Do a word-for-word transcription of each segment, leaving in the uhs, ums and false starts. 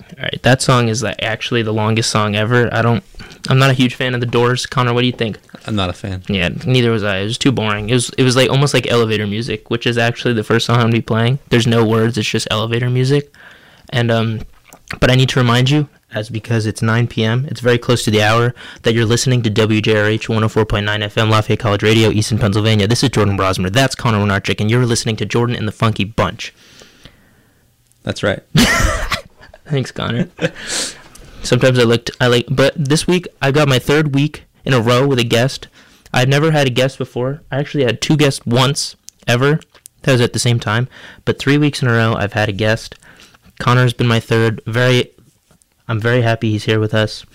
All right, that song is like actually the longest song ever. I don't, I'm not a huge fan of the Doors. Connor, what do you think? I'm not a fan. Yeah, neither was I. It was too boring. It was, it was like almost like elevator music, which is actually the first song I'm gonna be playing. There's no words. It's just elevator music. And um, but I need to remind you, as because it's nine p.m., it's very close to the hour, that you're listening to W J R H one oh four point nine F M, Lafayette College Radio, Easton, Pennsylvania. This is Jordan Brosmer. That's Connor Winarchik, and you're listening to Jordan and the Funky Bunch. That's right. Thanks, Connor. Sometimes I looked, I like, but this week I got my third week in a row with a guest. I'd never had a guest before. I actually had two guests once, ever. That was at the same time. But three weeks in a row, I've had a guest. Connor's been my third. Very, I'm very happy he's here with us.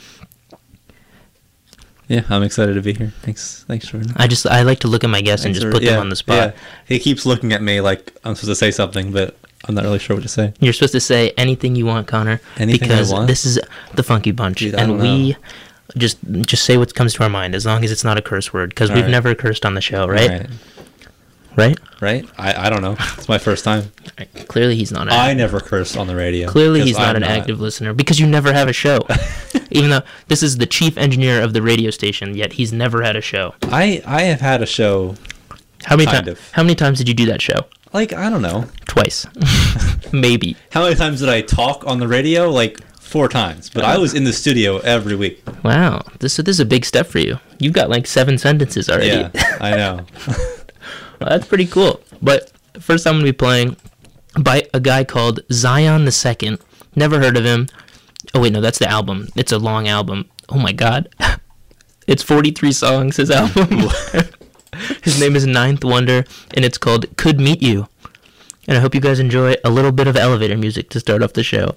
Yeah, I'm excited to be here. Thanks, thanks, Jordan. I just, I like to look at my guests Thanks and just for, put yeah, them on the spot. Yeah. He keeps looking at me like I'm supposed to say something, but I'm not really sure what to say. You're supposed to say anything you want, Connor. Anything because I want? This is the Funky Bunch, Dude, I and don't we know. just just say what comes to our mind, as long as it's not a curse word, because we've right. never cursed on the show, right? Right. Right? Right? I, I don't know. It's my first time. Clearly, he's not. An I never curse on the radio. Clearly, he's 'cause not I'm an active listener because you never have a show. Even though this is the chief engineer of the radio station, yet he's never had a show. I, I have had a show. How many Kind times? of. How many times did you do that show? Like, I don't know. Twice, maybe. How many times did I talk on the radio? Like, four times. But I was in the studio every week. Wow, this this is a big step for you. You've got like seven sentences already. Yeah, I know. Well, that's pretty cool. But first, I'm gonna be playing by a guy called Zion the Second. Never heard of him. Oh wait, no, that's the album. It's a long album. Oh my God, it's forty-three songs. His album. His name is Ninth Wonder, and it's called "Could Meet You." And I hope you guys enjoy a little bit of elevator music to start off the show.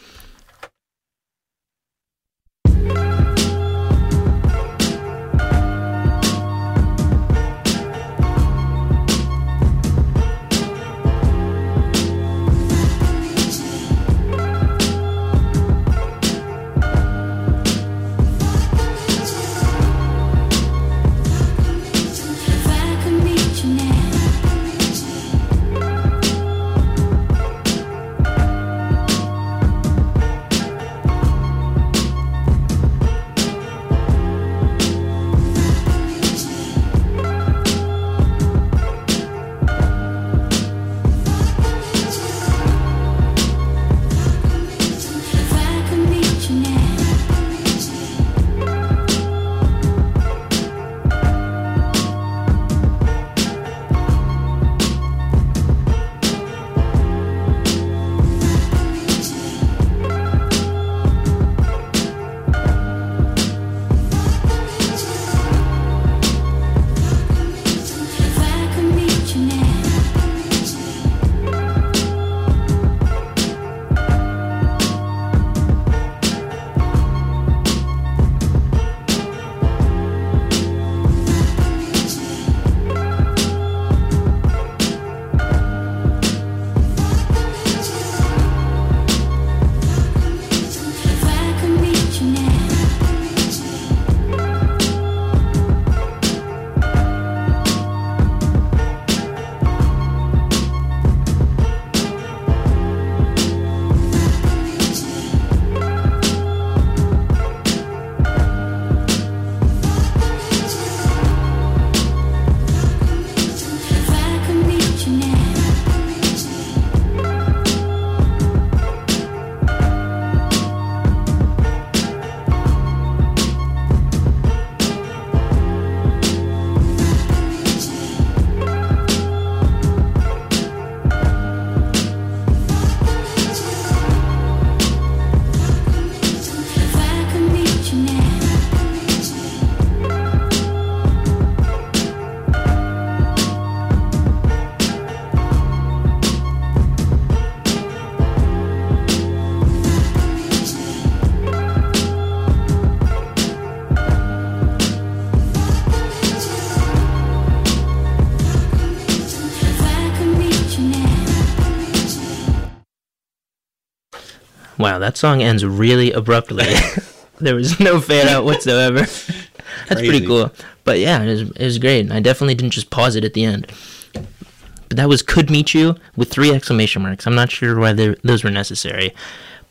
Wow, that song ends really abruptly. There was no fade out whatsoever. That's Crazy. pretty cool. But yeah, it was, it was great. I definitely didn't just pause it at the end. But that was "Could Meet You" with three exclamation marks. I'm not sure why those were necessary.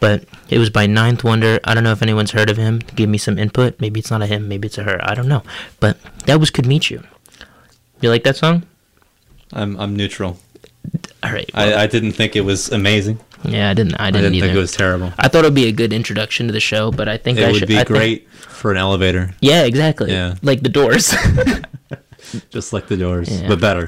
but it was by Ninth Wonder. I don't know if anyone's heard of him. Give me some input. Maybe it's not a him, maybe it's a her. I don't know. But that was Could Meet You. You like that song? I'm I'm neutral. All right. Well, I, I didn't think it was amazing. yeah, I didn't. I I didn't, didn't either. think it was terrible. I thought it would be a good introduction to the show, but I think It I would should. be I think- great for an elevator, yeah, exactly. Yeah. Like the Doors. just like the Doors, Yeah. but better.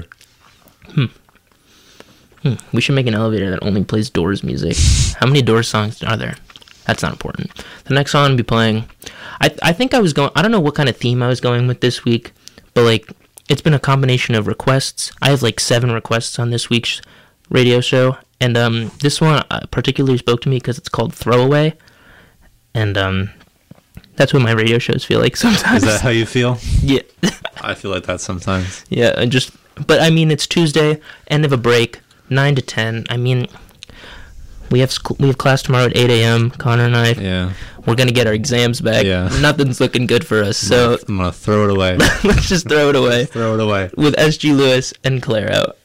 We should make an elevator that only plays Doors music. How many Doors songs are there? That's not important. The next song I'll be playing, I I think I was going. I don't know what kind of theme I was going with this week, but like it's been a combination of requests. I have like seven requests on this week's radio show, and um this one uh, particularly spoke to me because it's called Throwaway, and um that's what my radio shows feel like sometimes. Is that how you feel? yeah, I feel like that sometimes. yeah, and just. But I mean, it's Tuesday, end of a break, nine to ten. I mean. We have sc- we have class tomorrow at eight a.m. Connor and I, Yeah. we're gonna get our exams back. Yeah. Nothing's looking good for us, so I'm gonna throw it away. let's just throw it away throw it away. with S G Lewis and Claire out.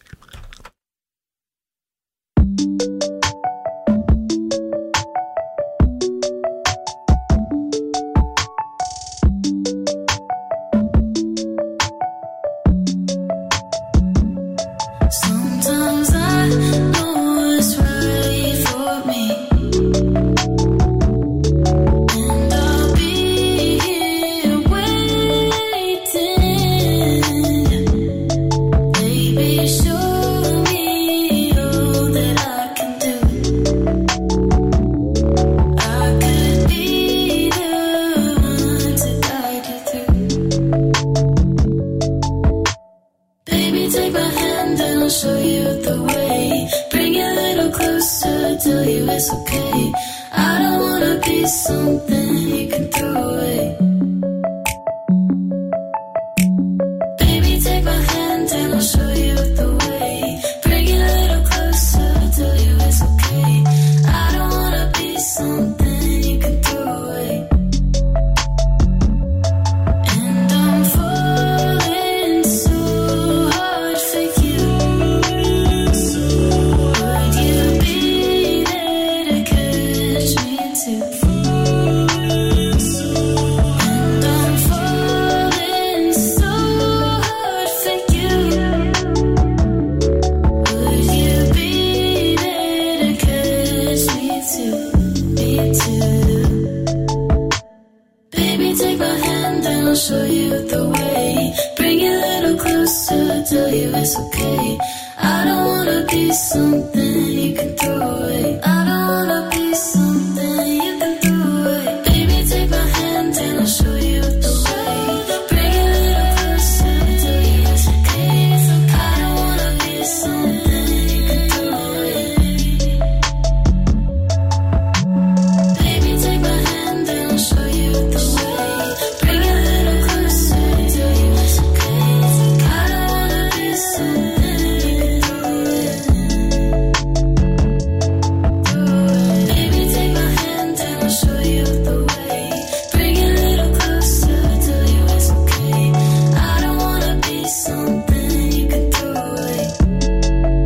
Sometimes I know it's right for me, and I'll be here waiting. Baby, show me all that I can do. I could be the one to guide you through. Baby, take my hand and I'll show you the way. Bring it a little closer, tell you it's okay. I don't wanna be something you can throw away. Baby, take my hand and I'll show you the way. Bring it a little closer, tell you it's okay. I don't wanna be something you can throw away. And I'm falling so hard for you. Would you be there to catch me too? And I'm falling so hard for you. Would you be there to catch me too? Me too. Baby, take my hand and I'll show you the way. Bring it a little closer, tell you it's okay. I don't wanna be something you can throw away. I don't wanna be something you can throw away. Baby, take my hand and I'll show you the way. Bring it a little closer, tell you it's okay. I don't wanna be something you can throw away. Baby, take my hand and I'll show you the way. Bring it a little closer, tell you it's okay. I don't wanna be something you can throw away. Throw away. Baby, take my hand and I'll show you the way. Bring it a little closer, tell you it's okay. I don't wanna be something you can throw away.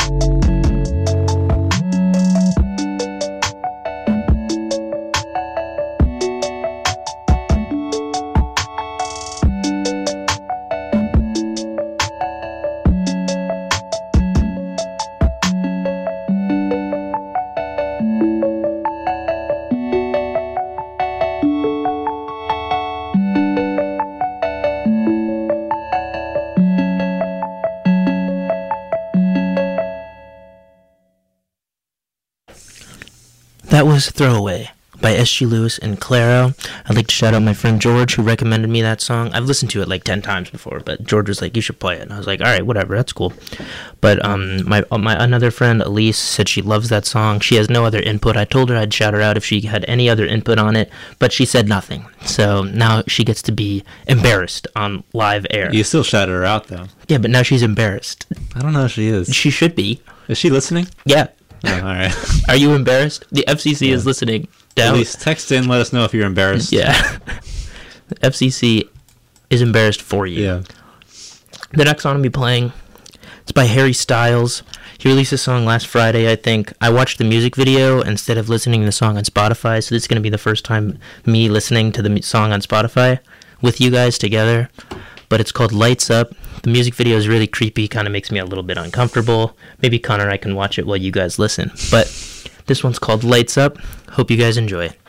That was Throwaway by S G Lewis and Claro. I'd like to shout out my friend George who recommended me that song. I've listened to it like ten times before, but George was like, you should play it. And I was like, all right, whatever, that's cool. But um, my uh, my another friend, Elise, said she loves that song. She has no other input. I told her I'd shout her out if she had any other input on it, but she said nothing. So now she gets to be embarrassed on live air. You still shouted her out though. Yeah, but now she's embarrassed. I don't know if she is. She should be. Is she listening? Yeah. Oh, all right. Are you embarrassed? The F C C Yeah. is listening. At Down. least text in. Let us know if you're embarrassed. Yeah. The F C C is embarrassed for you. Yeah. The next song I'll be playing, It's by Harry Styles. He released a song last Friday, I think. I watched the music video instead of listening to the song on Spotify, so this is going to be the first time me listening to the mu- song on Spotify with you guys together. But it's called Lights Up. The music video is really creepy, kind of makes me a little bit uncomfortable. Maybe Connor and I can watch it while you guys listen. But this one's called Lights Up. Hope you guys enjoy it.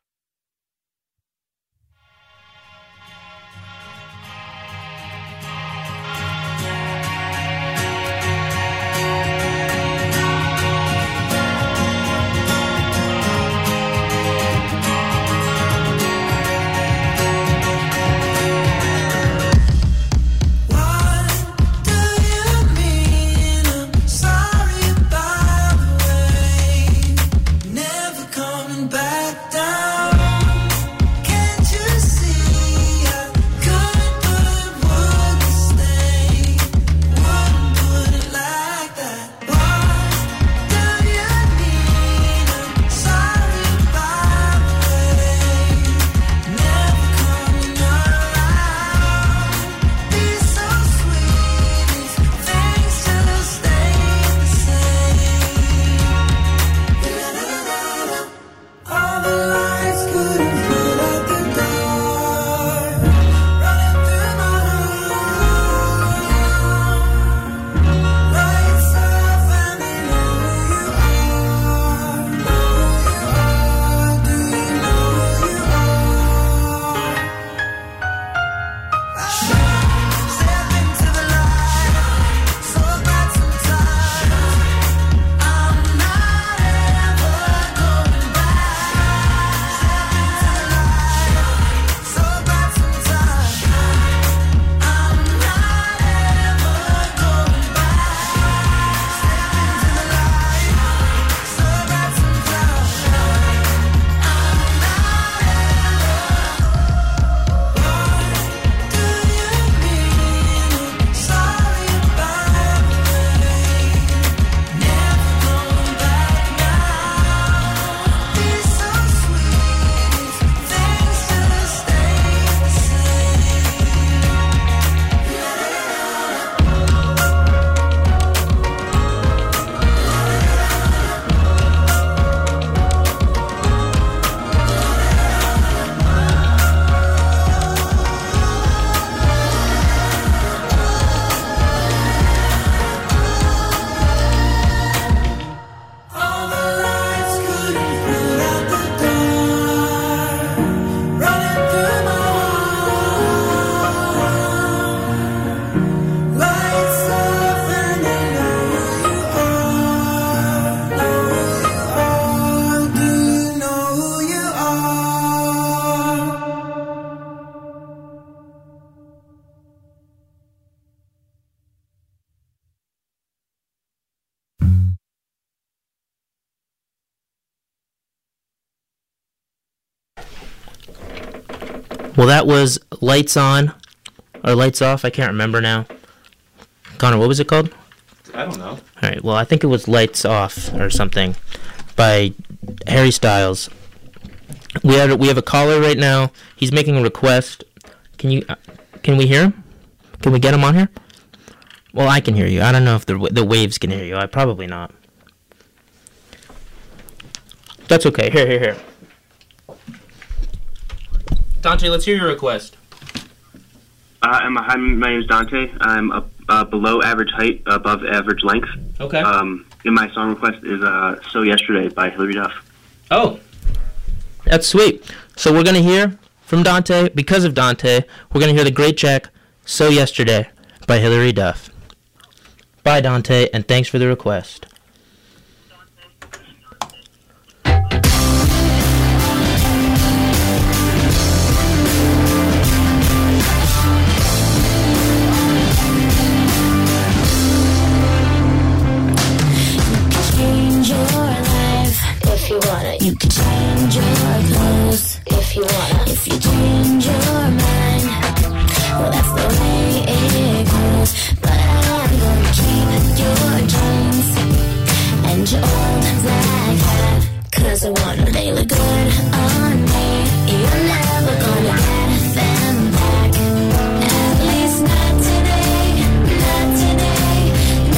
Well, that was Lights On, or Lights Off, I can't remember now. Connor, what was it called? I don't know. Alright, well, I think it was Lights Off, or something, by Harry Styles. We have, we have a caller right now. He's making a request. Can you, uh, can we hear him? Can we get him on here? Well, I can hear you. I don't know if the the waves can hear you. I probably not. That's okay. Here, here, here. Dante, let's hear your request. Uh, I'm, hi, my name is Dante. I'm a, uh, below average height, above average length. Okay. Um, and my song request is uh, So Yesterday by Hilary Duff. Oh, that's sweet. So we're going to hear from Dante, because of Dante, we're going to hear the great track So Yesterday by Hilary Duff. Bye, Dante, and thanks for the request. If you wanna, you can change your clothes. If you wanna, if you change your mind, well, that's the way it goes. But I'm gonna keep your dreams and your old black hat, 'cause I wanna, they look good on me. You're never gonna get them back. At least not today, not today,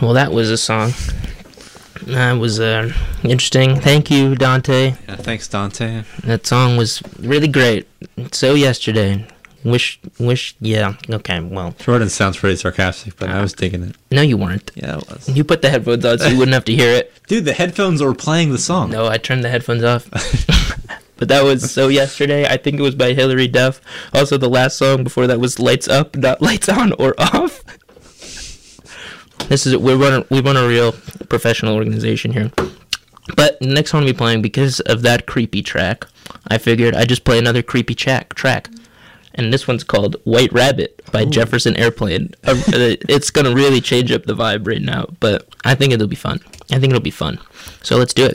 Well, that was a song. That was uh, interesting. Thank you, Dante. Yeah, thanks, Dante. That song was really great. So yesterday. Wish, wish, yeah. Okay, well. Jordan sounds pretty sarcastic, but I was digging it. No, you weren't. Yeah, it was. You put the headphones on so you wouldn't have to hear it. Dude, the headphones were playing the song. No, I turned the headphones off. But that was So Yesterday. I think it was by Hilary Duff. Also, the last song before that was Lights Up, not Lights On or Off. This is we run a, we run a real professional organization here. But the next one we'll be playing, because of that creepy track, I figured I'd just play another creepy track. track. And this one's called White Rabbit by Ooh. Jefferson Airplane. Uh, it's going to really change up the vibe right now, but I think it'll be fun. I think it'll be fun. So let's do it.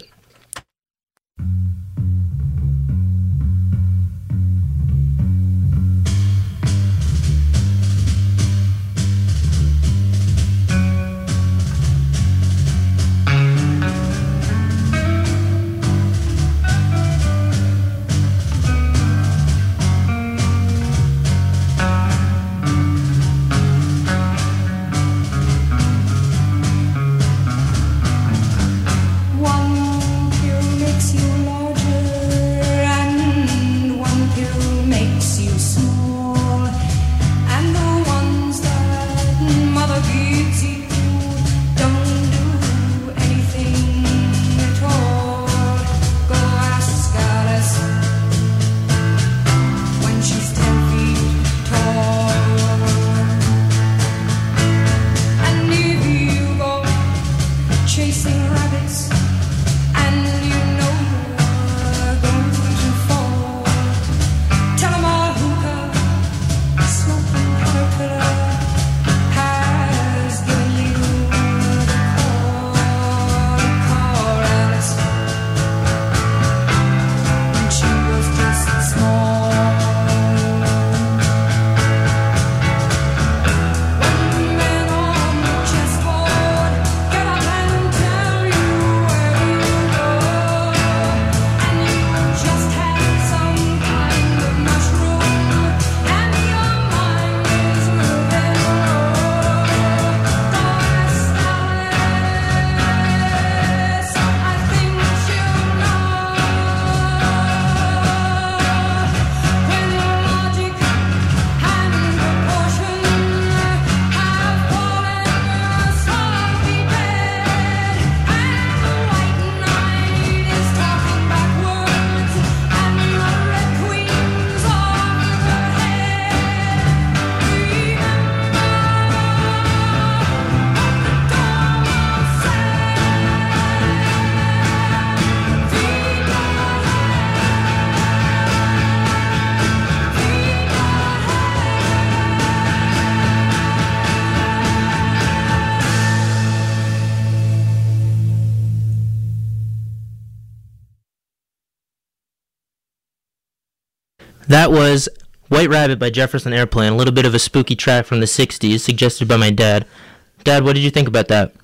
That was White Rabbit by Jefferson Airplane, a little bit of a spooky track from the sixties, suggested by my dad. Dad, what did you think about that?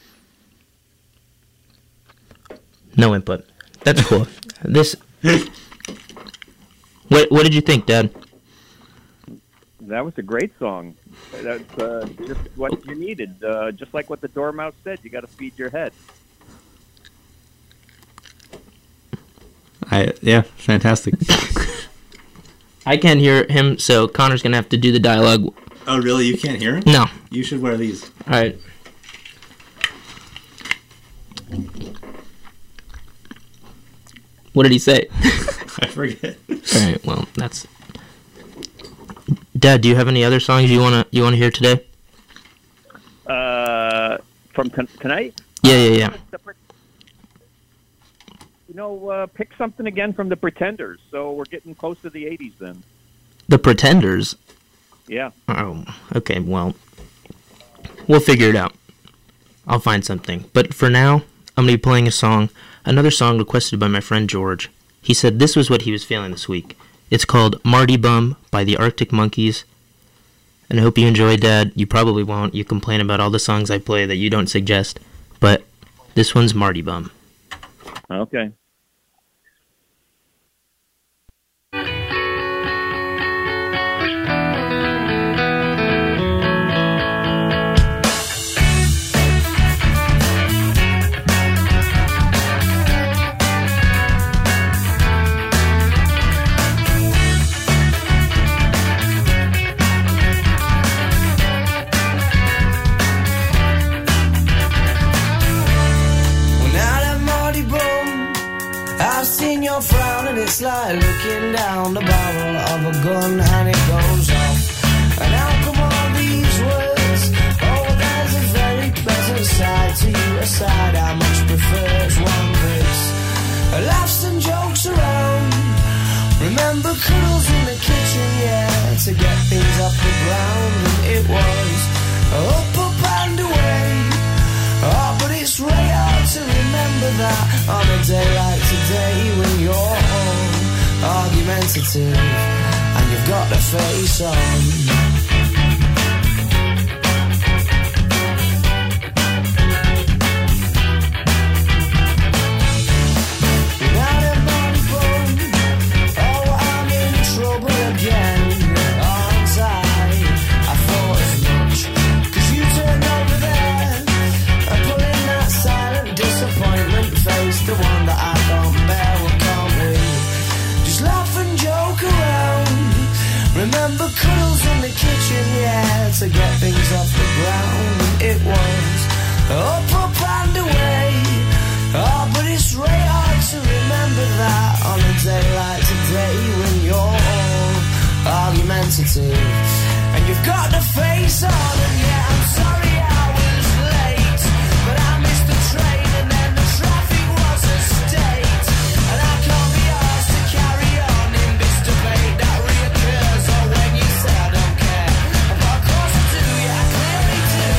No input. That's cool. This. What What did you think, Dad? That was a great song. That's uh, just what you needed. Uh, just like what the Dormouse said, you got to feed your head. I yeah, fantastic. I can't hear him, so Connor's gonna have to do the dialogue. Oh, really? You can't hear him? No. You should wear these. All right. What did he say? I forget. All right. Well, that's. Dad, do you have any other songs you wanna you wanna hear today? Uh, from t- tonight? Yeah, yeah, yeah. You know, uh, pick something again from the Pretenders. So we're getting close to the eighties then. The Pretenders? Yeah. Oh, okay. Well, we'll figure it out. I'll find something. But for now, I'm going to be playing a song, another song requested by my friend George. He said this was what he was feeling this week. It's called Marty Bum by the Arctic Monkeys. And I hope you enjoy, Dad. You probably won't. You complain about all the songs I play that you don't suggest. But this one's Marty Bum. Okay. It's like looking down the barrel of a gun and it goes off. And how come all these words? Oh, there's a very pleasant side to you, a side I much prefer. It's one verse, laughs and jokes around. Remember cuddles in the kitchen, yeah, to get things off the ground. And it was up, up and away. Oh, but it's really hard to remember that on a day like today when you're all argumentative and you've got the face on. The one that I can't bear, well, can't we just laugh and joke around? Remember cuddles in the kitchen, yeah, to get things off the ground. And it was up, up and away. Oh, but it's really hard to remember that on a day like today when you're all argumentative and you've got the face on. And yeah, I'm sorry I was late, but I missed the train and then the traffic was a state, and I can't be asked to carry on in this debate that reoccurs. Or when you say I don't care, but of course I do, yeah, I clearly do.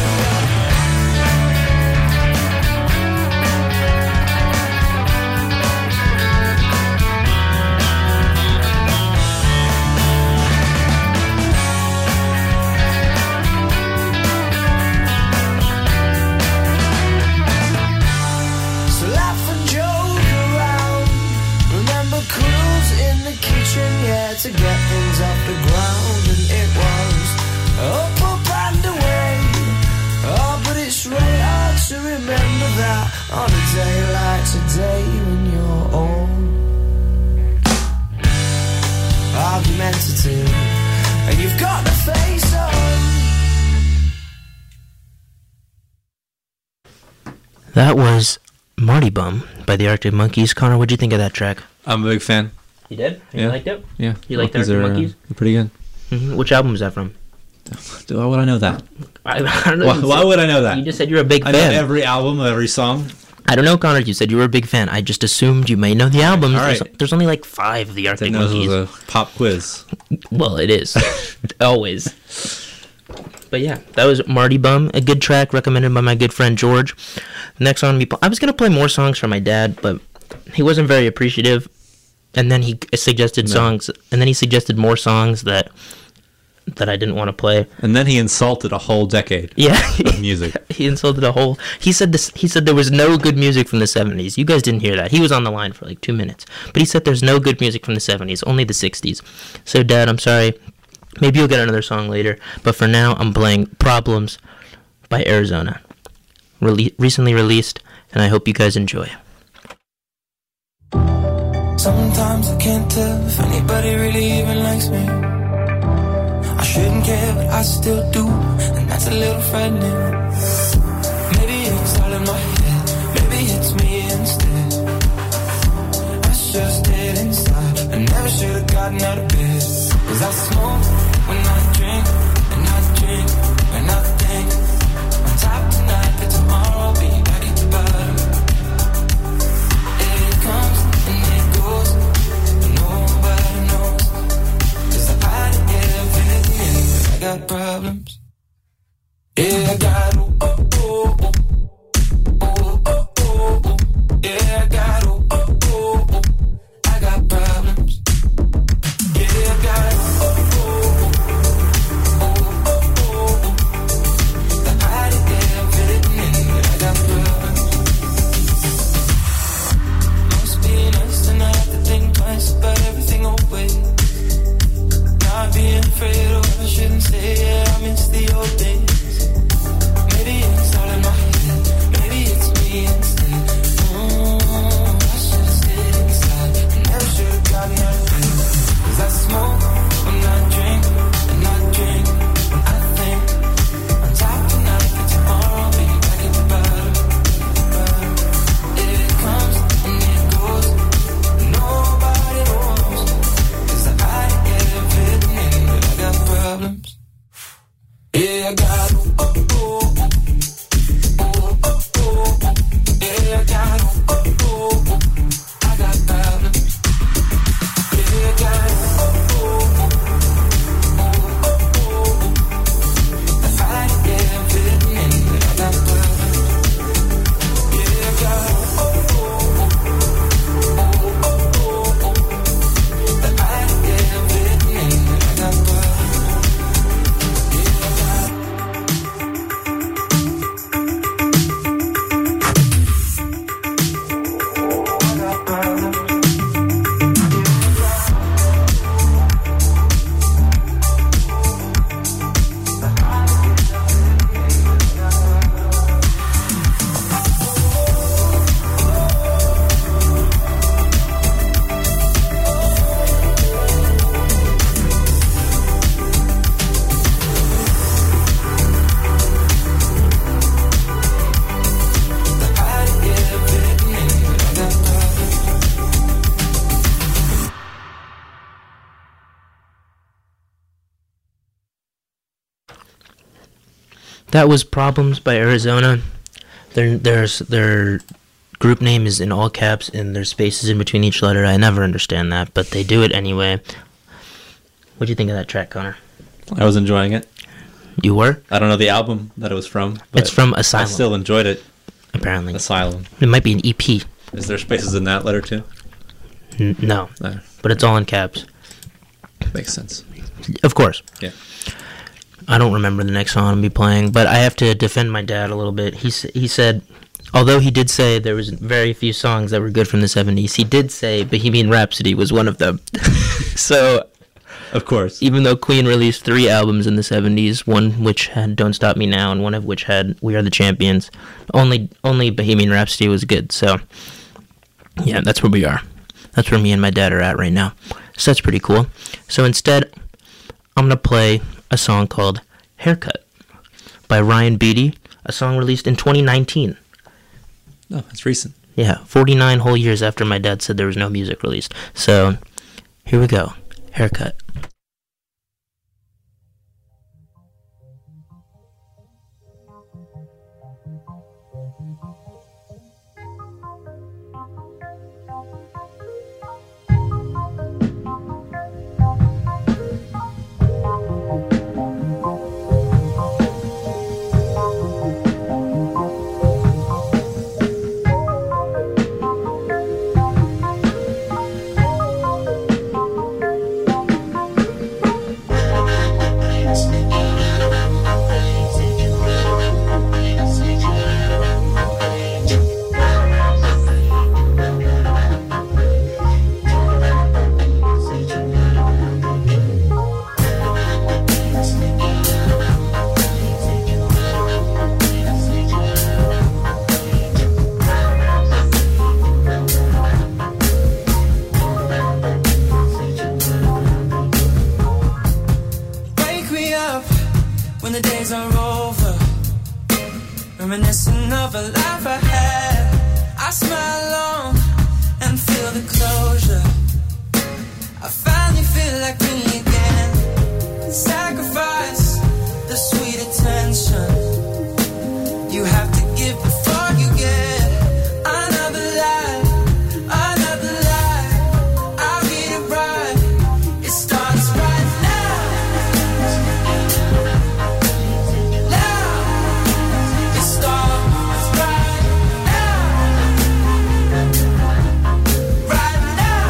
So laugh and joke around. Remember cuddles in the kitchen, yeah, to get things off the ground. And it was up, up and away. Oh, but it's really hard to remember that on a day like today when you're all argumentative and you've got the face on. That was Marty Bum by the Arctic Monkeys. Connor, what'd you think of that track? I'm a big fan. You did? You Yeah. liked it? Yeah. You like the Monkeys Arctic are, uh, Monkeys? they're pretty good. hmm Which album is that from? Why would I know that? I, I don't know. Why, You why said- would I know that? You just said you're a big I know fan. every album, every song. I don't know, Connor. You said you were a big fan. I just assumed you may know the albums. All right. There's, there's only like five of the Arctic Didn't know this Monkeys. was a pop quiz. Well, it is. Always. But yeah, that was Marty Bum, a good track recommended by my good friend George. Next on me, I was going to play more songs from my dad, but he wasn't very appreciative. And then he suggested No. songs, and then he suggested more songs that that I didn't want to play. And then he insulted a whole decade Yeah. of music. He insulted a whole. He said this. He said there was no good music from the seventies. You guys didn't hear that. He was on the line for like two minutes, but he said there's no good music from the seventies, only the sixties. So, Dad, I'm sorry. Maybe you'll get another song later, but for now, I'm playing "Problems" by Arizona, Rele- recently released, and I hope you guys enjoy. Sometimes I can't tell if anybody really even likes me. I shouldn't care, but I still do, and that's a little frightening. Maybe it's all in my head, maybe it's me instead. I should've stayed inside, I never should've gotten out of bed. Cause I smoke when I drink, and I drink when I think. On top tonight, but tomorrow I'll be back at the bottom. It comes and it goes, but nobody knows. Cause I hide everything, I got problems. Yeah, I got oh, oh, oh, oh. Oh, oh, oh, oh. Yeah, I got oh, oh, oh, oh. I got problems. Yeah, I got oh, oh, oh. That was Problems by Arizona. Their there's their group name is in all caps and there's spaces in between each letter. I never understand that, but they do it anyway. What'd you think of that track, Connor? I was enjoying it. You were? I don't know the album that it was from. But It's from Asylum. I still enjoyed it. Apparently. Asylum. It might be an E P. Is there spaces in that letter too? N- no. No. But it's all in caps. Makes sense. Of course. Yeah. I don't remember the next song I'll be playing, but I have to defend my dad a little bit. He s- he said, although he did say there was very few songs that were good from the seventies, he did say Bohemian Rhapsody was one of them. So, Of course. even though Queen released three albums in the seventies, one which had Don't Stop Me Now and one of which had We Are the Champions, only only Bohemian Rhapsody was good. So, yeah, that's where we are. That's where me and my dad are at right now. So that's pretty cool. So instead, I'm going to play a song called Haircut by Ryan Beatty, a song released in twenty nineteen. No, it's recent. Yeah, forty-nine whole years after my dad said there was no music released. So, here we go. Haircut. Wake me up when the days are over, reminiscing of a life I had. I smile long and feel the closure. I finally feel like me again. Sacrifice the sweet attention you have to give before you get another life, another life. I'll get it right. It starts right now. Now. It starts right now. Right now.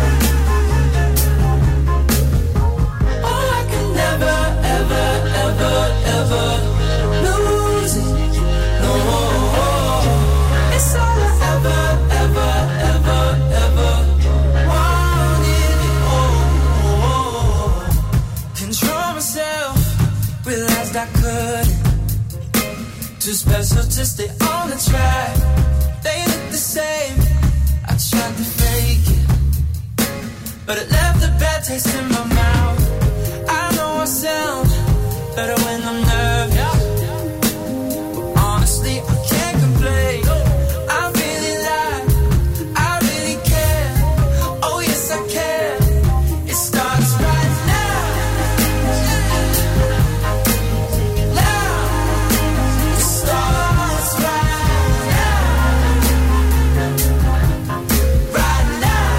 Oh, I can never, ever, ever, ever lose it. No. It's all I ever, ever, ever, ever wanted. Oh, control myself, realized I couldn't. Too special to stay on the track. They look the same. I tried to fake it, but it left a bad taste in my mouth. I know I sound better when I'm nervous. Honestly, I can't complain. I really like, I really care. Oh yes, I care. It starts right now. Now. It starts right now. Right now.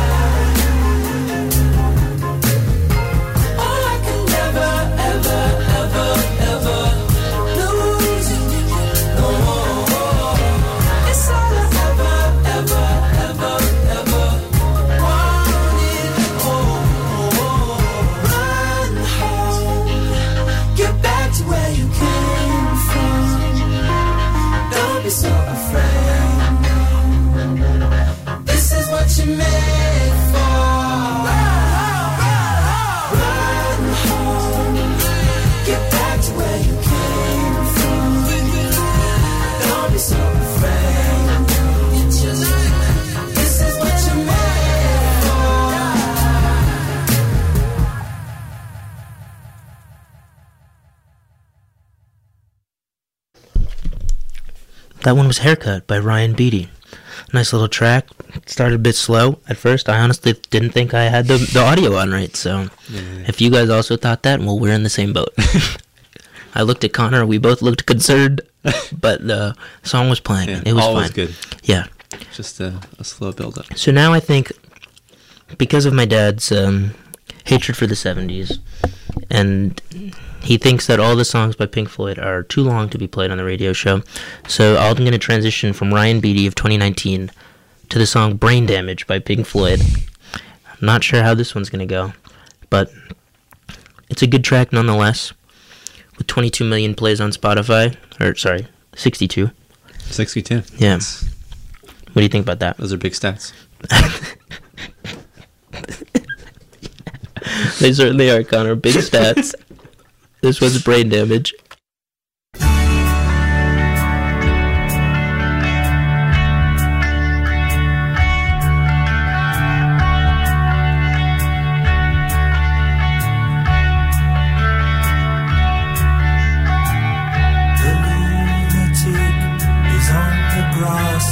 Oh, I can never, ever, ever, ever lose it. No. It's all I ever, ever, ever, ever wanted. Oh, run home, get back to where you came from. Don't be so afraid. This is what you made for. Run home, get back to where you came from. Don't be so afraid. This is what you made for. That one was Haircut by Ryan Beatty. Nice little track. Started a bit slow at first. I honestly didn't think I had the, the audio on right, so if you guys also thought that, well, we're in the same boat. I looked at Connor. We both looked concerned, but the song was playing. Yeah, it was all fine. was good. Yeah. Just a, a slow build up. So now I think, because of my dad's um, hatred for the seventies, and he thinks that all the songs by Pink Floyd are too long to be played on the radio show, so I'm going to transition from Ryan Beatty of twenty nineteen to the song Brain Damage by Pink Floyd. I'm not sure how this one's going to go, but it's a good track nonetheless, with twenty-two million plays on Spotify, or sorry, sixty-two. sixty-two. Yeah. What do you think about that? Those are big stats. They certainly are, Connor. Big stats. This was Brain Damage. The lunatic is on the grass.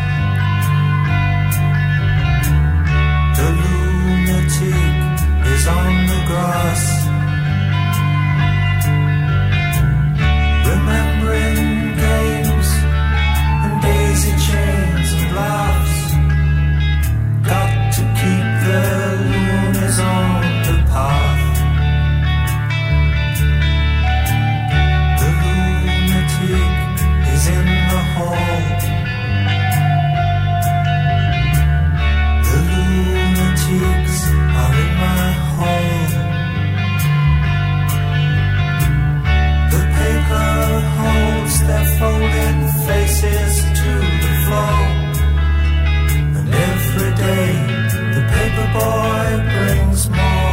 The lunatic is on the grass. Remembering games and daisy chains and laughs. Got to keep the loonies on the path. The lunatic is in the hall. The lunatics are in my hall. The paper holds their folded faces to the floor. And every day the paper boy brings more.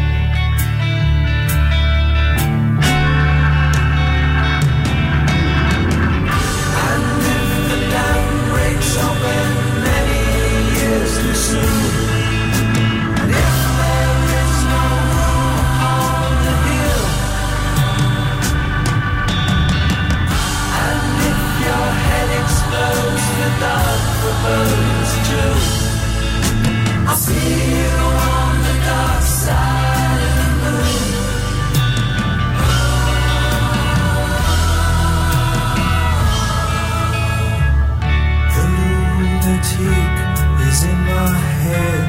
And if the dam breaks open many years too soon, and if there is no room on the hill, and if your head explodes without the bones too, I'll see you on the dark side of the moon. The lunatic is in my head.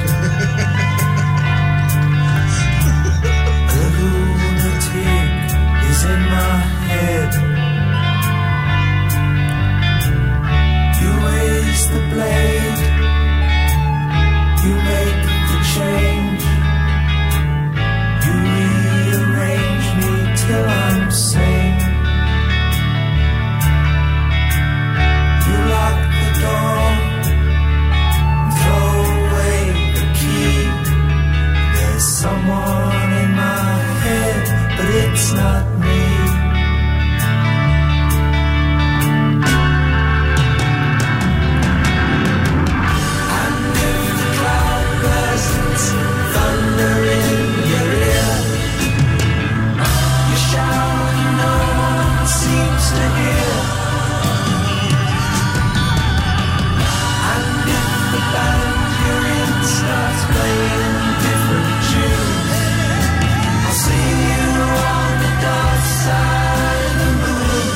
The lunatic is in my head. You raise the blade, you make the change, you rearrange me till I'm sane. You lock the door, throw away the key. There's someone in my head, but it's not me. And if the cloud bursts, thunder in your ear, you shout and no one seems to hear. And if the band you're in starts playing different tunes, I'll see you on the dark side of the moon.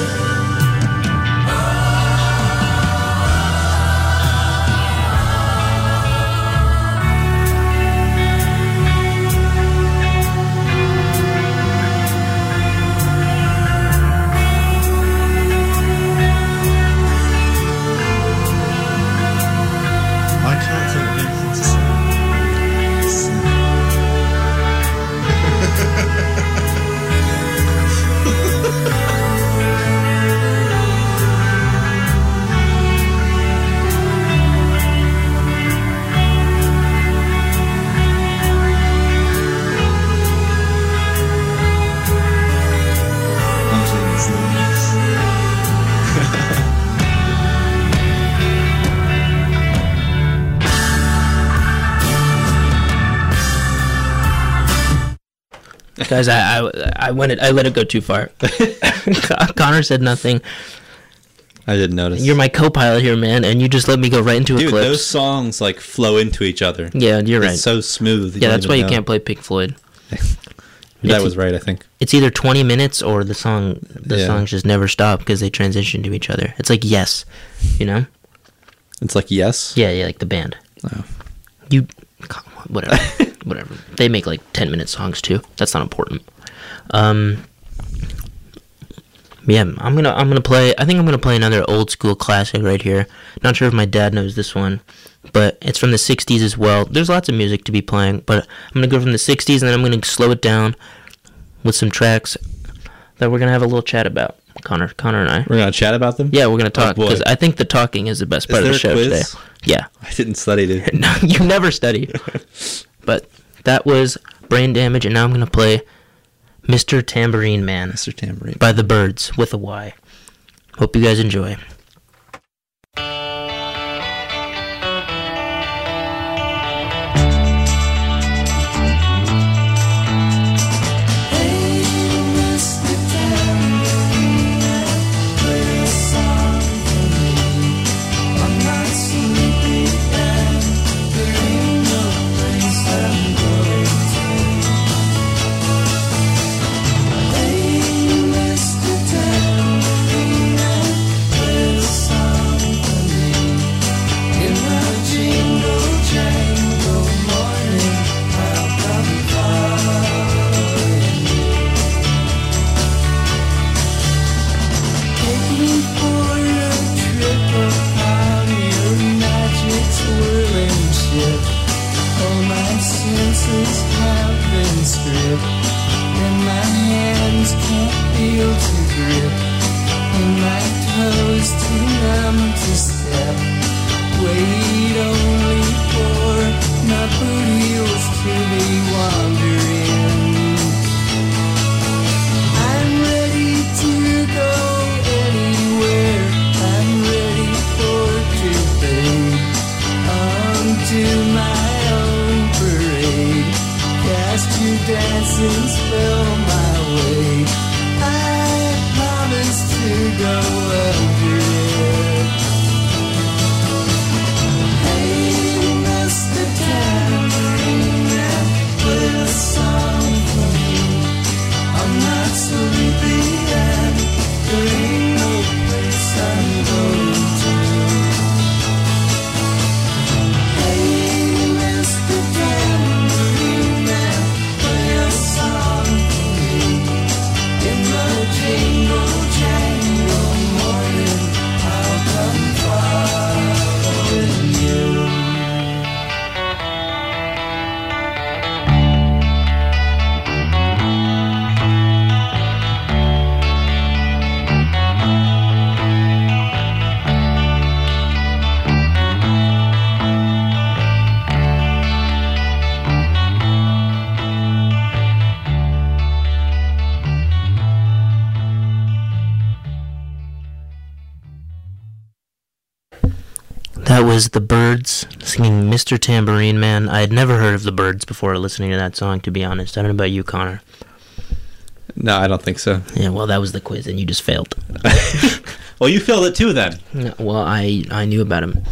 I can't think of anything to say. Guys, I, I, I went it. I let it go too far. Connor said nothing. I didn't notice. You're my co-pilot here, man, and you just let me go right into a Dude, clip. those songs like flow into each other. Yeah, you're right. It's so smooth. Yeah, that's don't why even you know. can't play Pink Floyd. That It's- was right, I think. It's either twenty minutes or the song the Yeah. songs just never stop because they transition to each other. It's like Yes, you know? It's like Yes. Yeah, yeah, like the band. Oh. You, whatever, whatever. They make like ten minute songs too. That's not important. Um, yeah, I'm gonna I'm gonna play. I think I'm gonna play another old school classic right here. Not sure if my dad knows this one, but it's from the sixties as well. There's lots of music to be playing, but I'm gonna go from the sixties and then I'm gonna slow it down with some tracks that we're gonna have a little chat about. Connor, Connor and I. We're going to chat about them? Yeah, we're gonna talk boy. because I think the talking is the best Is part of there the a show quiz? today. Yeah. I didn't study it. No, you never study. But that was Brain Damage, and now I'm going to play Mister Tambourine Man Mister Tambourine. by The Birds with a Y. Hope you guys enjoy. That was The Birds singing Mister Tambourine Man. I had never heard of The Birds before listening to that song, to be honest. I don't know about you, Connor. No, I don't think so. Yeah, well, that was the quiz, and you just failed. Well, you failed it too then. No, well, I, I knew about him.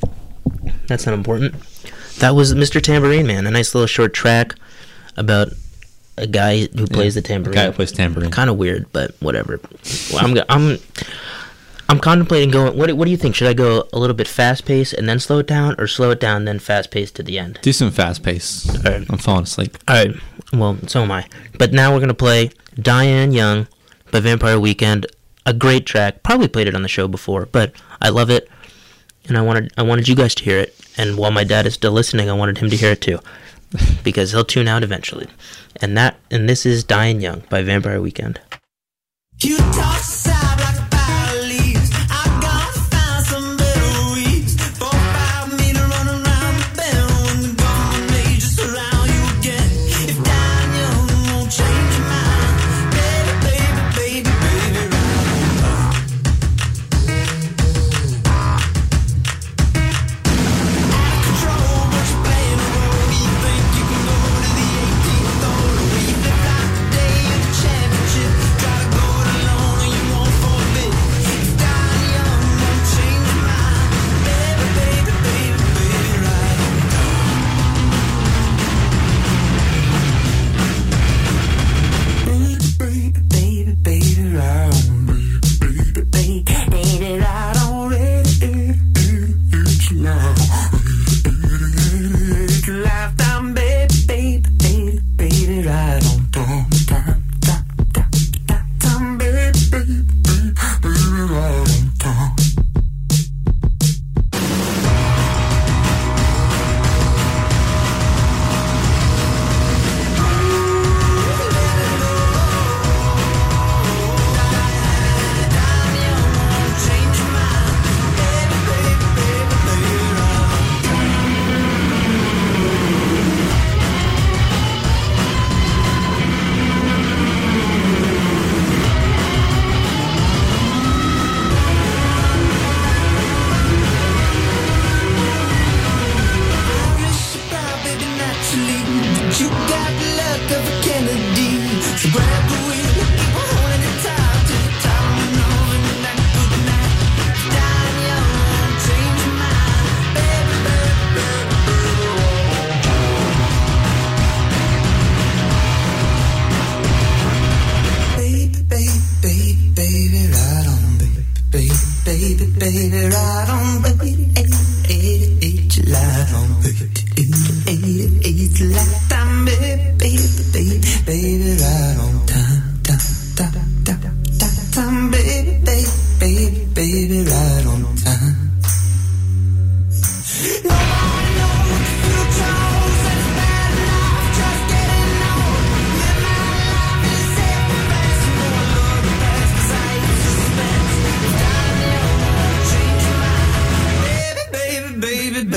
That's not important. That was Mister Tambourine Man, a nice little short track about a guy who plays Yeah, the tambourine. guy who plays tambourine. Kind of weird, but whatever. Well, I'm go- I'm I'm contemplating going. What what do you think? Should I go a little bit fast paced and then slow it down, or slow it down then fast paced to the end? Do some fast pace. Alright. I'm falling asleep. All right. Well, so am I. But now we're gonna play Diane Young by Vampire Weekend. A great track. Probably played it on the show before, but I love it, and I wanted I wanted you guys to hear it. And while my dad is still listening, I wanted him to hear it too, because he'll tune out eventually. And that and this is Diane Young by Vampire Weekend. You toss out like fire leaves. I gotta find some better weeds. Four, five me to run around the bend when the golden age is around you again. If dying young won't change your mind, baby, baby, baby, baby, right. Out of control, but you're playing a role. You think you can go to the eighteenth hole, or you flip out the day of the championship. Try to go it alone, and you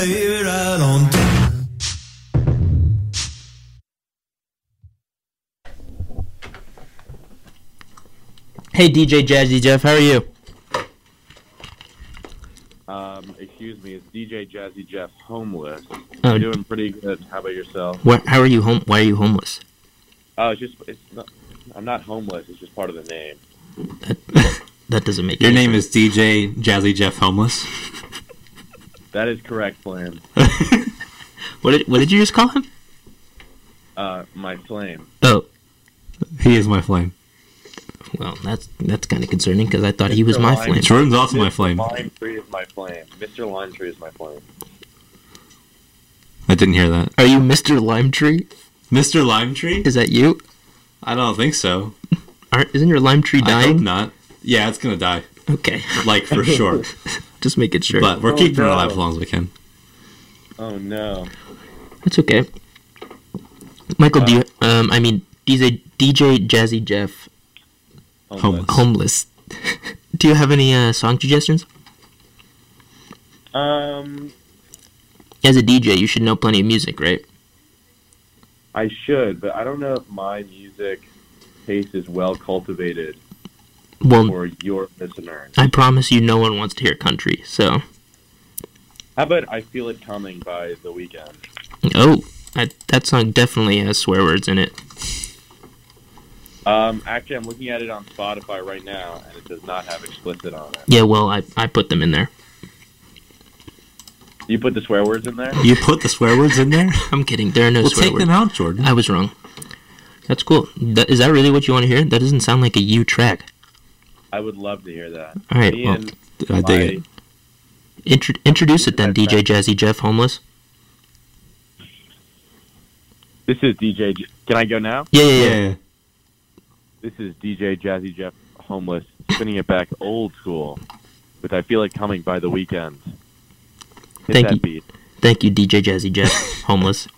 baby, right on time. Hey, D J Jazzy Jeff, how are you? Um, excuse me, it's D J Jazzy Jeff, homeless. Oh. I'm doing pretty good. How about yourself? What? How are you home? Why are you homeless? Oh, it's just, it's not, I'm not homeless. It's just part of the name. That, that doesn't make Your any name sense. is D J Jazzy Jeff Homeless? That is correct, Flame. What did What did you just call him? Uh, my flame. Oh, He is my flame. well, that's that's kind of concerning because I thought he was Mister my Lime- flame. Jordan's also my Mister flame. Lime Tree is my flame. Mister Lime Tree is my flame. I didn't hear that. Are you Mister Limetree? Mister Lime Tree? Is that you? I don't think so. Aren't isn't your lime tree I hope dying? not. Yeah, it's gonna die. Okay, Like, for sure. just making sure. But we're Oh, keeping it no. alive as long as we can. Oh, no. That's okay. Michael, do you? Um, I mean, D J D J Jazzy Jeff, Homeless. homeless. Do you have any uh, song suggestions? Um, As a D J, you should know plenty of music, right? I should, but I don't know if my music taste is well cultivated Well, for your listeners. I promise you, no one wants to hear country. So, How about I Feel It Coming by The Weeknd? oh, I, that song definitely has swear words in it. Um, actually, I'm looking at it on Spotify right now, and it does not have explicit on it. Yeah, well, I I put them in there. You put the swear words in there? You put the swear words in there? I'm kidding. There are no Well, swear take words. them out, Jordan. I was wrong. That's cool. That, is that really what you want to hear? That doesn't sound like a you track. I would love to hear that. All right, Me well, and I dig my- it. Intro- introduce it then, D J Jazzy Jeff, homeless. This is D J. J- Can I go now? Yeah, yeah, yeah. Yeah. This is D J Jazzy Jeff, homeless, spinning it back old school with I Feel It Coming by The Weeknd. Hit Thank that you. beat. Thank you, D J Jazzy Jeff, homeless.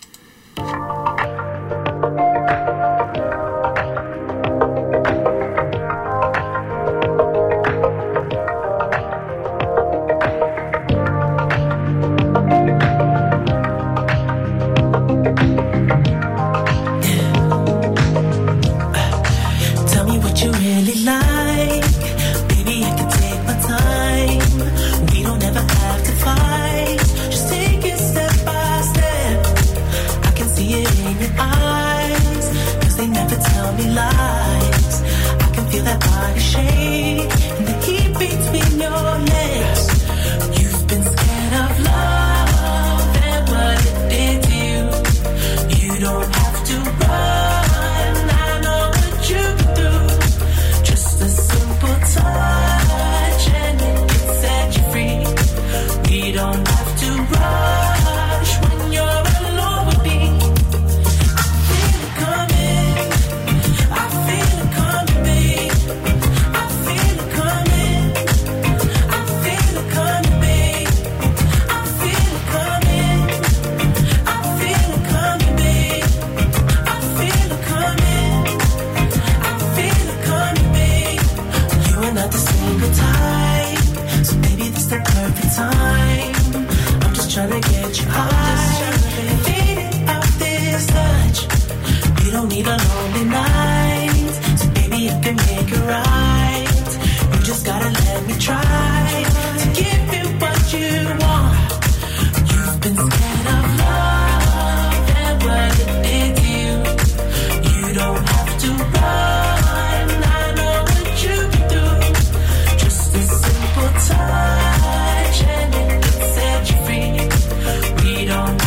Tell me what you really like. Baby, I can take my time. We don't ever have to fight. Just take it step by step. I can see it in your eyes. Cause they never tell me lies. I can feel that body shake and the heat between your legs. You've been scared of love and what it did to you. You don't have to run. I know what you do. Just a simple touch and it can set you free. We don't have to rush when you're alone with me. I feel it coming. I feel it coming, babe. I feel it coming. I feel it coming, babe. I feel it coming. I feel it coming, babe. I feel it coming. I feel it coming, babe. You are not the single type, so maybe this the perfect time. I'm just trying to get you high, faded out this touch. We don't need a lonely night, so baby I can make it right. You just gotta let me try to give you what you want. You've been scared of love and what it did to you. You don't have to run. I know what you can do. Just a simple touch and it can set you free. We don't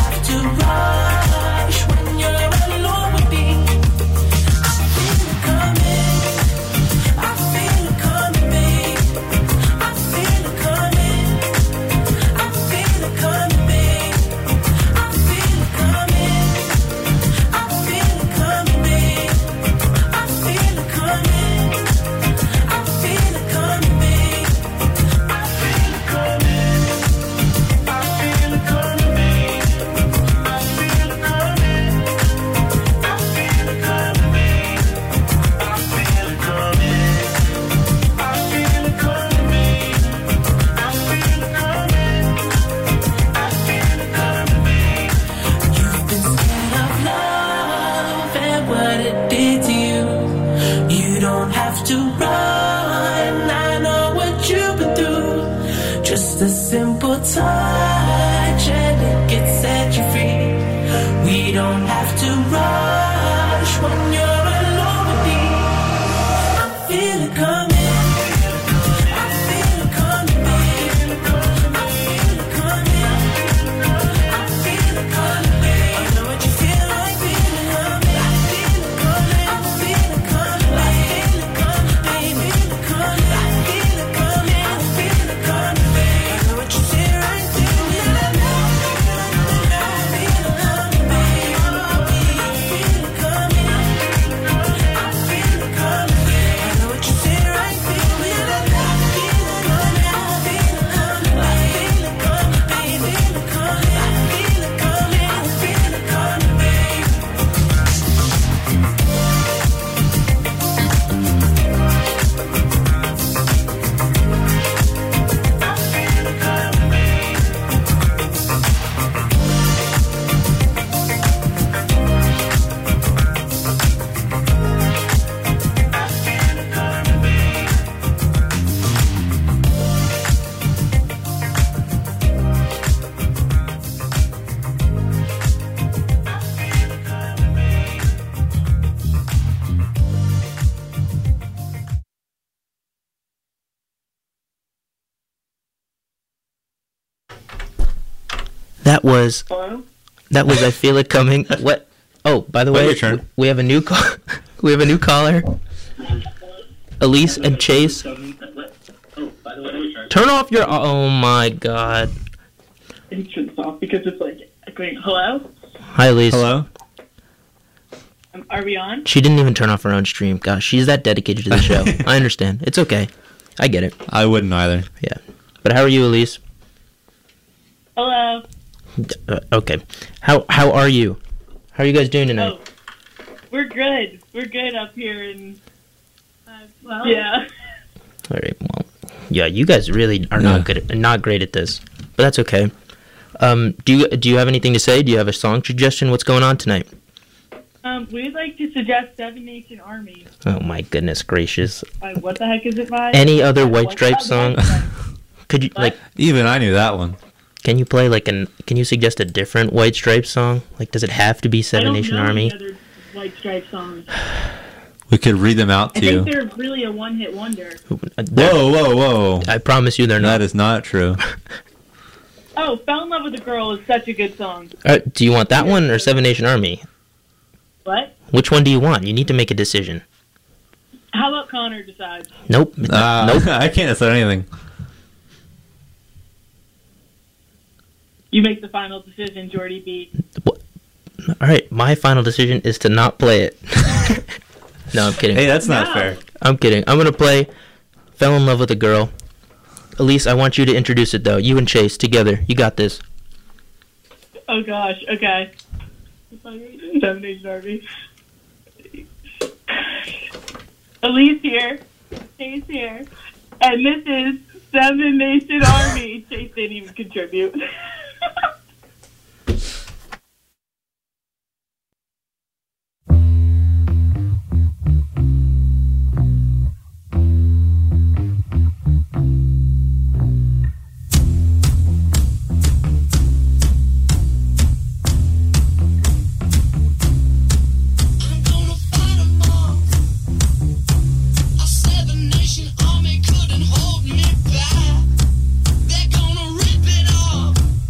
That was Hello? that was I Feel It Coming. What? Oh, by the Wait, way, your turn. we have a new call. We have a new caller. Elise and Chase. Turn off your. Oh my God. I need to turn this off because it's like going, hello? Hi, Elise. Hello? Um, are we on? She didn't even turn off her own stream. Gosh, she's that dedicated to the show. I understand. It's okay. I get it. I wouldn't either. Yeah. But how are you, Elise? Hello? Uh, okay. How how are you? How are you guys doing tonight? Oh, we're good. We're good up here in... Uh, well, yeah. All right. Well, yeah, you guys really are Yeah. not good at, not great at this. But that's okay. Um, do you do you have anything to say? Do you have a song suggestion? What's going on tonight? Um, we'd like to suggest Seven Nation Army. Oh my goodness gracious! Uh, what the heck is it by? Any other White What's Stripes that song? White Could you like? Even I knew that one. Can you play like an? Can you suggest a different White Stripes song? Like, does it have to be I Seven don't Nation know Army? any other White Stripes songs. We could read them out I to you. think they're really a one-hit wonder. They're- Whoa, whoa, whoa. I promise you, they're That not. is not true. Oh, Fell in Love with a Girl is such a good song. Uh, do you want that one or Seven Nation Army? What? Which one do you want? You need to make a decision. How about Connor decides? Nope. Uh, nope. I can't decide anything. You make the final decision, Jordy B. All right. My final decision is to not play it. No, I'm kidding. Hey, that's not No. fair. I'm kidding. I'm gonna play "Fell in Love with a Girl." Elise, I want you to introduce it though. You and Chase together. You got this. Oh gosh, okay. Seven Nation Army. Elise here. Chase here. And this is Seven Nation Army. Chase didn't even contribute. I'm gonna fight 'em all. A seven nation army couldn't hold me back. They're gonna rip it off.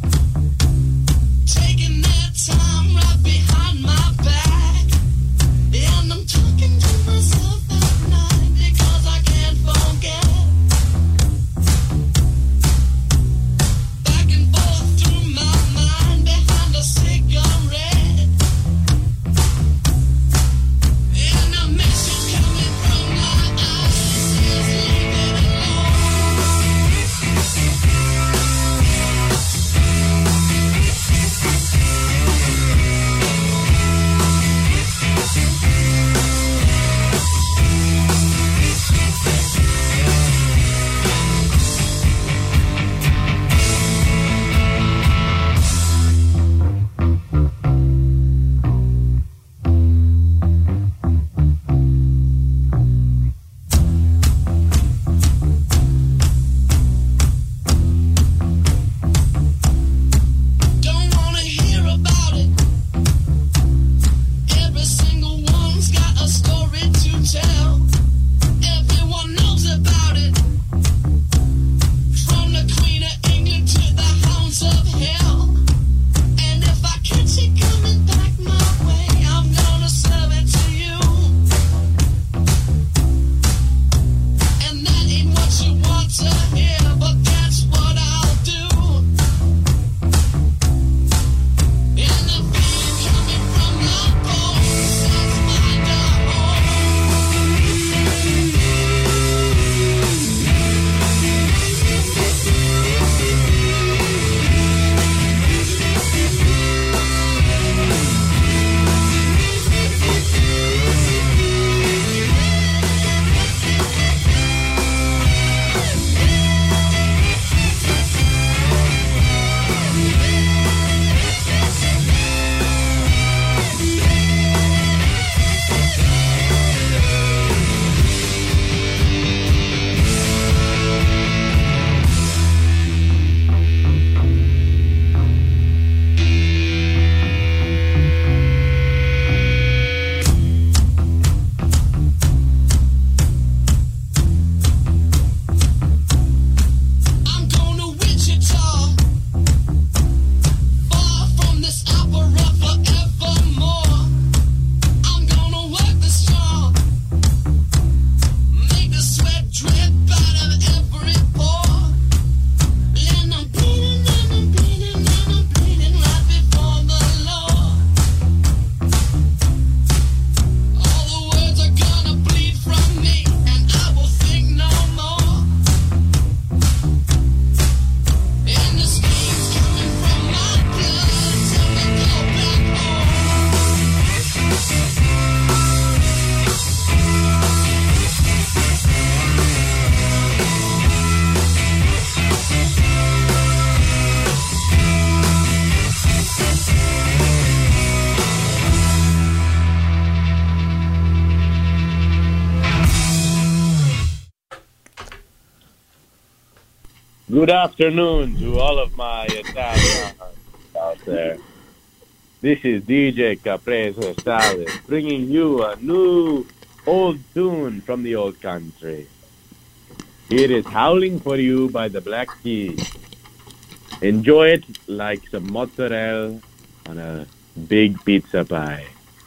Good afternoon to all of my Italians out there. This is D J Caprese Salad bringing you a new old tune from the old country. Here is Howling for You by the Black Keys. Enjoy it like some mozzarella on a big pizza pie.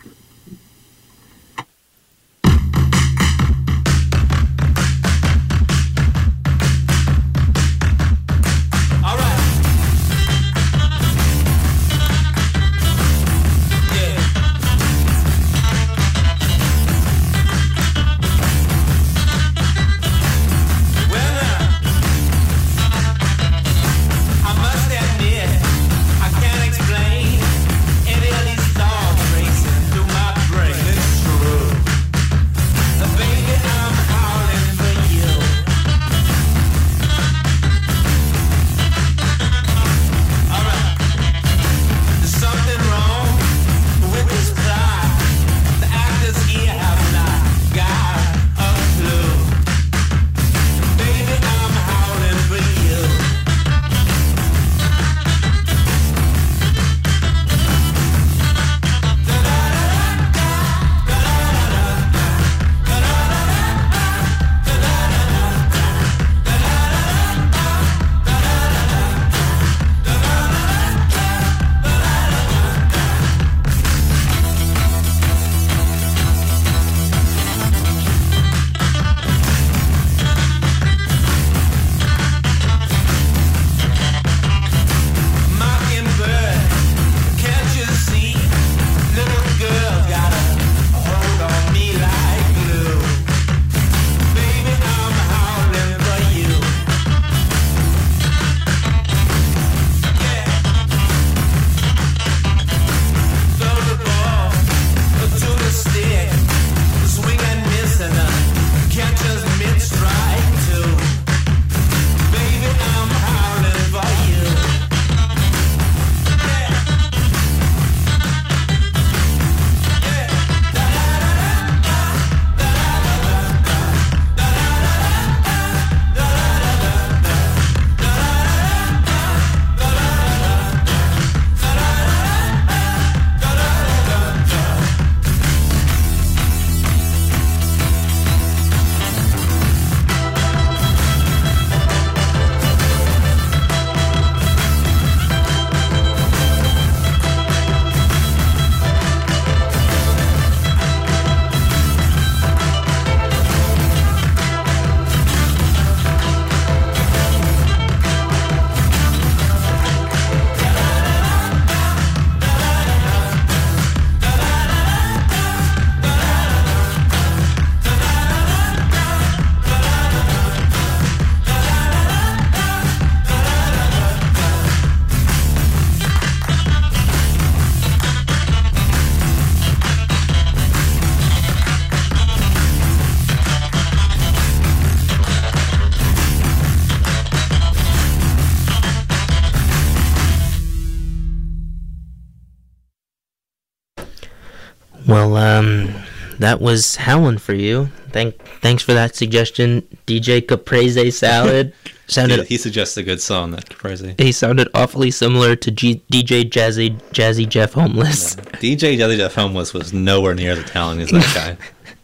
Well, um, that was Howlin' for You. Thank, thanks for that suggestion, D J Caprese Salad. Sounded Dude, he suggests a good song, that Caprese. He sounded awfully similar to G- D J Jazzy Jazzy Jeff Homeless. No. D J Jazzy Jeff Homeless was nowhere near the talent as that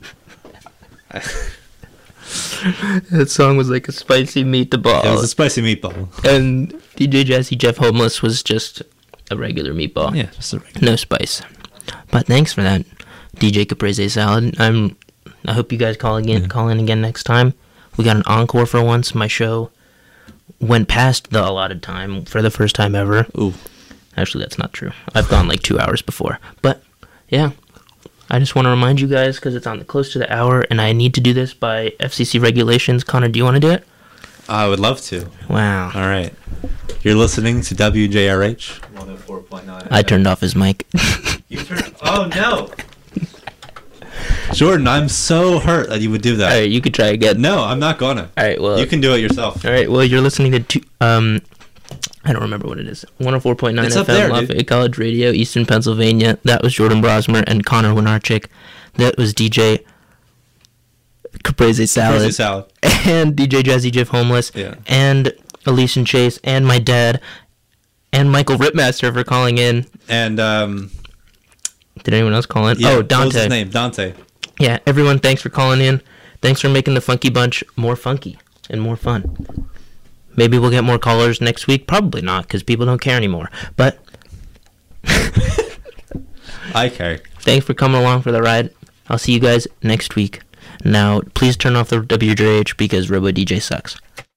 guy. That song was like a spicy meatball. It was a spicy meatball. And D J Jazzy Jeff Homeless was just a regular meatball. Yeah, just a regular. No spice. But thanks for that, D J Caprese Salad. I'm. I hope you guys call again. Yeah. Call in again next time. We got an encore for once. My show went past the allotted time for the first time ever. Ooh. Actually, that's not true. I've gone like two hours before. But yeah, I just want to remind you guys because it's on the close to the hour, and I need to do this by F C C regulations. Connor, do you want to do it? I would love to. Wow. All right. You're listening to W J R H one oh four point nine. I turned off his mic. You turned. Oh no. Jordan, I'm so hurt that you would do that. All right, you could try again. No, I'm not gonna. All right, well, you can do it yourself. All right, well, you're listening to two, um, I don't remember what it is. one oh four point nine it's F M, up there, Lafayette dude. College Radio, Eastern Pennsylvania. That was Jordan Brosmer and Connor Winarchik. That was D J Caprese Salad. Caprese Salad. And D J Jazzy Jeff Homeless. Yeah. And Elise and Chase, and my dad, and Michael Ripmaster for calling in. And, um... Did anyone else call in? Yeah, oh, Dante. What was his name? Dante. Yeah, everyone, thanks for calling in. Thanks for making the Funky Bunch more funky and more fun. Maybe we'll get more callers next week. Probably not, because people don't care anymore. But... I care. Thanks for coming along for the ride. I'll see you guys next week. Now, please turn off the W J H because Robo D J sucks.